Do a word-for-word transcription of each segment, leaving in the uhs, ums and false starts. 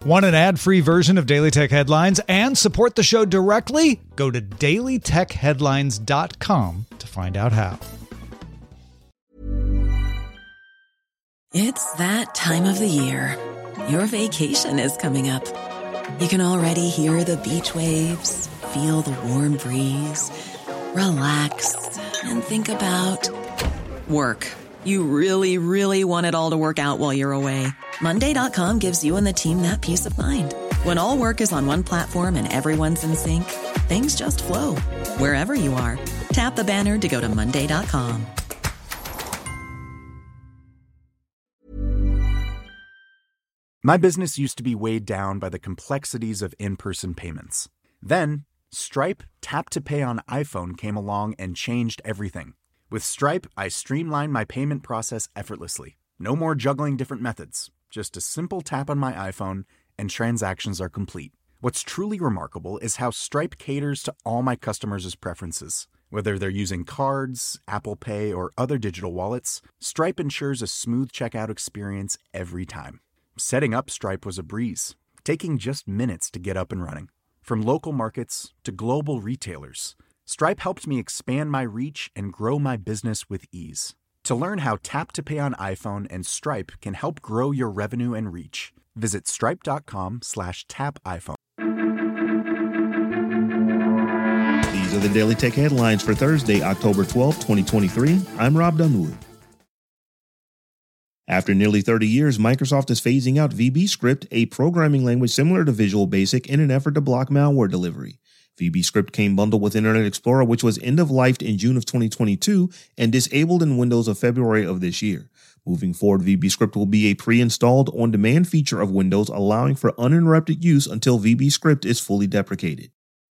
Want an ad-free version of Daily Tech Headlines and support the show directly? Go to daily tech headlines dot com to find out how. It's that time of the year. Your vacation is coming up. You can already hear the beach waves, feel the warm breeze, relax, and think about work. You really, really want it all to work out while you're away. Monday dot com gives you and the team that peace of mind. When all work is on one platform and everyone's in sync, things just flow. Wherever you are, tap the banner to go to monday dot com. My business used to be weighed down by the complexities of in-person payments. Then, Stripe Tap to Pay on iPhone came along and changed everything. With Stripe, I streamlined my payment process effortlessly. No more juggling different methods. Just a simple tap on my iPhone and transactions are complete. What's truly remarkable is how Stripe caters to all my customers' preferences. Whether they're using cards, Apple Pay, or other digital wallets, Stripe ensures a smooth checkout experience every time. Setting up Stripe was a breeze, taking just minutes to get up and running. From local markets to global retailers, Stripe helped me expand my reach and grow my business with ease. To learn how Tap to Pay on iPhone and Stripe can help grow your revenue and reach, visit stripe.com slash tap iPhone. These are the Daily Tech Headlines for Thursday, October twelfth, twenty twenty-three. I'm Rob Dunwood. After nearly thirty years, Microsoft is phasing out VBScript, a programming language similar to Visual Basic, in an effort to block malware delivery. VBScript came bundled with Internet Explorer, which was end-of-lifed in June of twenty twenty-two and disabled in Windows of February of this year. Moving forward, VBScript will be a pre-installed on-demand feature of Windows, allowing for uninterrupted use until VBScript is fully deprecated.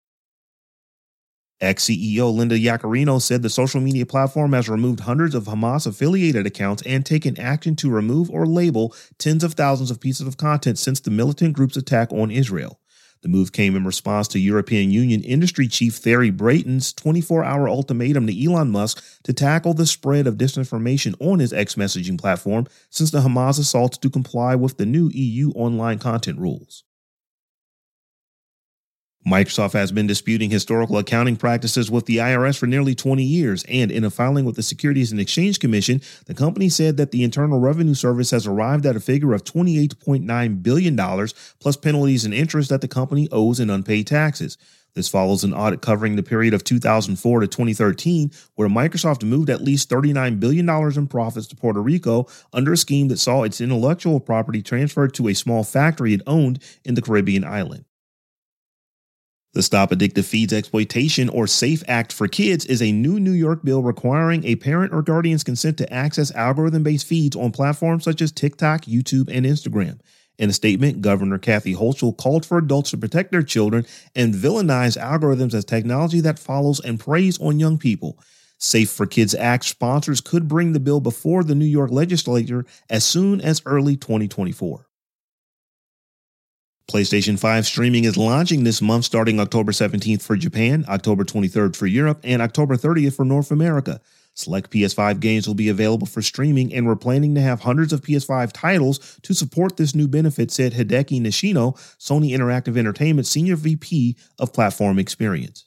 Ex-C E O Linda Yaccarino said the social media platform has removed hundreds of Hamas-affiliated accounts and taken action to remove or label tens of thousands of pieces of content since the militant group's attack on Israel. The move came in response to European Union industry chief Thierry Breton's twenty-four hour ultimatum to Elon Musk to tackle the spread of disinformation on his X messaging platform since the Hamas assault to comply with the new E U online content rules. Microsoft has been disputing historical accounting practices with the I R S for nearly twenty years, and in a filing with the Securities and Exchange Commission, the company said that the Internal Revenue Service has arrived at a figure of twenty-eight point nine billion dollars, plus penalties and interest that the company owes in unpaid taxes. This follows an audit covering the period of two thousand four to twenty thirteen, where Microsoft moved at least thirty-nine billion dollars in profits to Puerto Rico under a scheme that saw its intellectual property transferred to a small factory it owned in the Caribbean island. The Stop Addictive Feeds Exploitation, or SAFE Act for Kids, is a new New York bill requiring a parent or guardian's consent to access algorithm-based feeds on platforms such as TikTok, YouTube, and Instagram. In a statement, Governor Kathy Hochul called for adults to protect their children and villainize algorithms as technology that follows and preys on young people. Safe for Kids Act sponsors could bring the bill before the New York legislature as soon as early twenty twenty-four. PlayStation five streaming is launching this month, starting October seventeenth for Japan, October twenty-third for Europe, and October thirtieth for North America. Select P S five games will be available for streaming, and we're planning to have hundreds of P S five titles to support this new benefit, said Hideki Nishino, Sony Interactive Entertainment Senior V P of Platform Experience.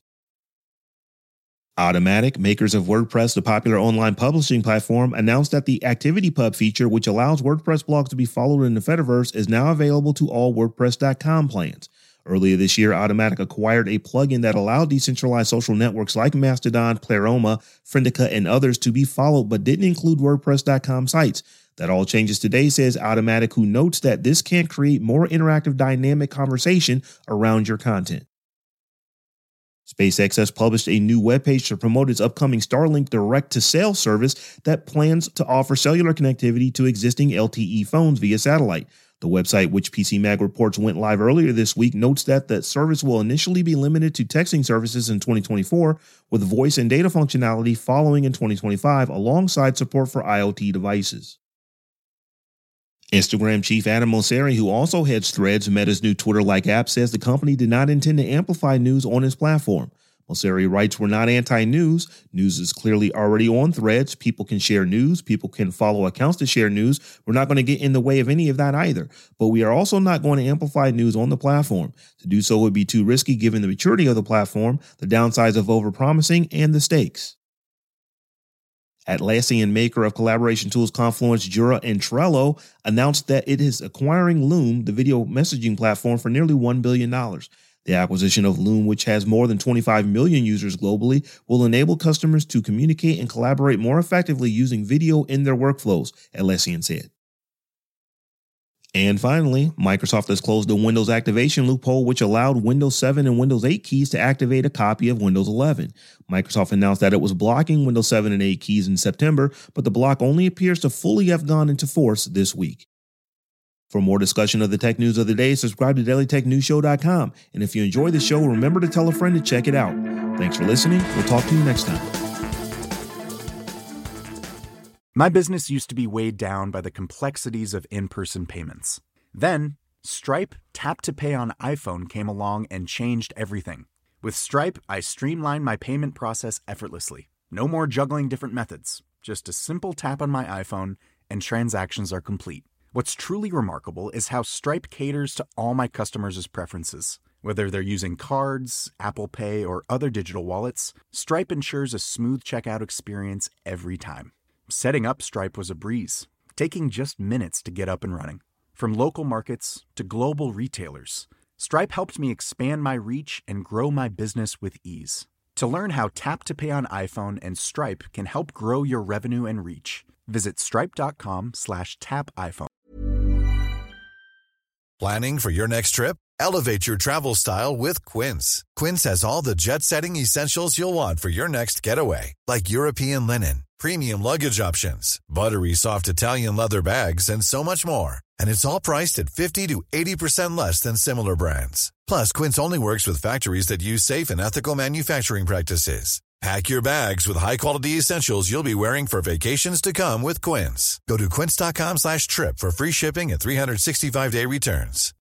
Automattic, makers of WordPress, the popular online publishing platform, announced that the ActivityPub feature, which allows WordPress blogs to be followed in the Fediverse, is now available to all WordPress dot com plans. Earlier this year, Automattic acquired a plugin that allowed decentralized social networks like Mastodon, Pleroma, Friendica, and others to be followed, but didn't include WordPress dot com sites. That all changes today, says Automattic, who notes that this can create more interactive, dynamic conversation around your content. SpaceX has published a new webpage to promote its upcoming Starlink direct-to-cell service that plans to offer cellular connectivity to existing L T E phones via satellite. The website, which P C Mag reports went live earlier this week, notes that the service will initially be limited to texting services in twenty twenty-four, with voice and data functionality following in twenty twenty-five, alongside support for IoT devices. Instagram chief Adam Mosseri, who also heads Threads, Meta's new Twitter-like app, says the company did not intend to amplify news on its platform. Mosseri writes, "We're not anti-news. News is clearly already on Threads. People can share news. People can follow accounts to share news. We're not going to get in the way of any of that either. But we are also not going to amplify news on the platform. To do so would be too risky given the maturity of the platform, the downsides of overpromising, and the stakes." Atlassian, maker of collaboration tools Confluence, Jira, and Trello, announced that it is acquiring Loom, the video messaging platform, for nearly one billion dollars. The acquisition of Loom, which has more than twenty-five million users globally, will enable customers to communicate and collaborate more effectively using video in their workflows, Atlassian said. And finally, Microsoft has closed the Windows activation loophole, which allowed Windows seven and Windows eight keys to activate a copy of Windows eleven. Microsoft announced that it was blocking Windows seven and eight keys in September, but the block only appears to fully have gone into force this week. For more discussion of the tech news of the day, subscribe to daily tech news show dot com. And if you enjoy the show, remember to tell a friend to check it out. Thanks for listening. We'll talk to you next time. My business used to be weighed down by the complexities of in-person payments. Then, Stripe Tap to Pay on iPhone came along and changed everything. With Stripe, I streamlined my payment process effortlessly. No more juggling different methods. Just a simple tap on my iPhone and transactions are complete. What's truly remarkable is how Stripe caters to all my customers' preferences. Whether they're using cards, Apple Pay, or other digital wallets, Stripe ensures a smooth checkout experience every time. Setting up Stripe was a breeze, taking just minutes to get up and running. From local markets to global retailers, Stripe helped me expand my reach and grow my business with ease. To learn how Tap to Pay on iPhone and Stripe can help grow your revenue and reach, visit stripe.com slash tap iPhone. Planning for your next trip? Elevate your travel style with Quince. Quince has all the jet-setting essentials you'll want for your next getaway, like European linen, premium luggage options, buttery soft Italian leather bags, and so much more. And it's all priced at fifty to eighty percent less than similar brands. Plus, Quince only works with factories that use safe and ethical manufacturing practices. Pack your bags with high-quality essentials you'll be wearing for vacations to come with Quince. Go to quince.com slash trip for free shipping and three sixty-five day returns.